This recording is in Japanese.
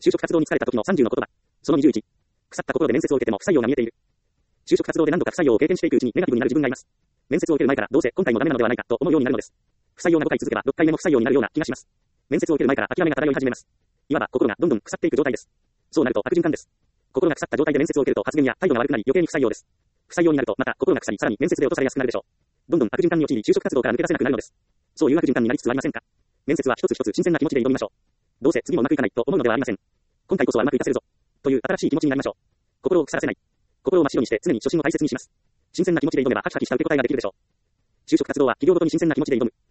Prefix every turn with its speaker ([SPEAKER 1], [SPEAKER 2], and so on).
[SPEAKER 1] 就職活動に疲れた時の30の言葉。その21。腐った心で面接を受けても不採用が見えている。就職活動で何度か不採用を経験していくうちにネガティブになる自分がいます。面接を受ける前からどうせ今回もダメなのではないかと思うようになるのです。不採用が5回続けば6回目も不採用になるような気がします。面接を受ける前から諦めが漂い始めます。いわば心がどんどん腐っていく状態です。そうなると悪循環です。心が腐った状態で面接を受けると発言や態度が悪くなり余計に不採用です。不採用になるとまた心が腐りさらに面接で落とされやすくなるでしょう。どんどん悪循環に陥り就職活動から抜け出せなくなるのです。そういう悪循環になりつつありませんか。面接は一つ一つ新鮮な気持ちで挑みましょう。どうせ次もうまくいかないと思うのではありません。今回こそはうまくいかせるぞ。という新しい気持ちになりましょう。心を腐らせない。心を真っ白にして常に初心を大切にします。新鮮な気持ちで挑めばハキハキした受け答えができるでしょう。就職活動は企業ごとに新鮮な気持ちで挑む。